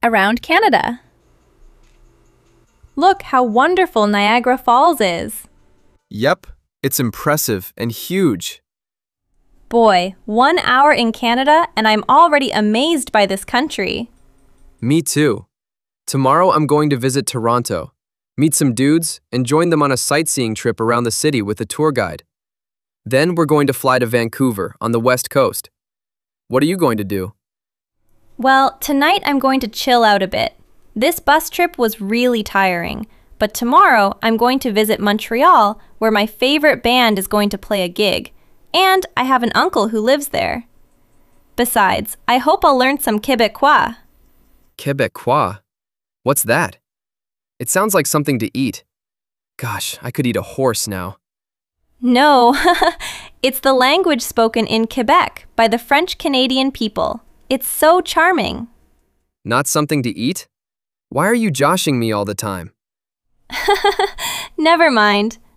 around Canada. Look how wonderful Niagara Falls is. Yep, it's impressive and huge. Boy, 1 hour in Canada and I'm already amazed by this country. Me too. Tomorrow I'm going to visit Toronto, meet some dudes, and join them on a sightseeing trip around the city with a tour guide. Then we're going to fly to Vancouver on the West Coast. What are you going to do? Well, tonight I'm going to chill out a bit. This bus trip was really tiring, but tomorrow I'm going to visit Montreal, where my favorite band is going to play a gig, and I have an uncle who lives there. Besides, I hope I'll learn some Quebecois. Quebecois? What's that? It sounds like something to eat. Gosh, I could eat a horse now. No, it's the language spoken in Quebec by the French-Canadian people. It's so charming. Not something to eat? Why are you joshing me all the time? Never mind.